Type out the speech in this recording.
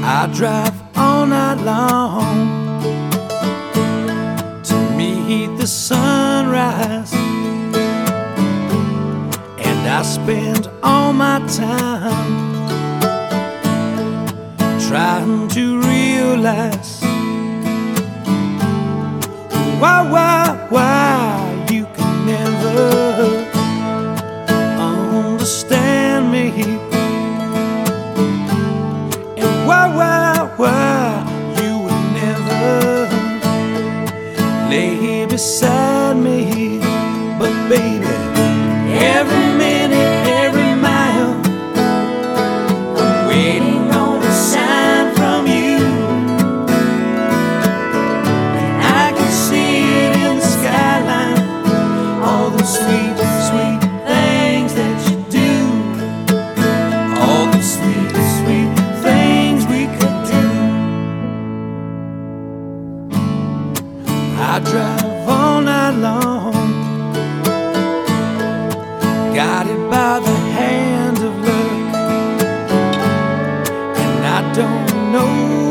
I drive all night long to meet the sunrise, and I spend all my time trying to realize why you can never understand me, and why you would never lay beside me. But baby, every minute, every mile, I'm waiting on a sign from you, and I can see it in the skyline, all those sweet, sweet things that you do, all the sweet, sweet things we could do. I drive all night long, guided by the hand of luck, and I don't know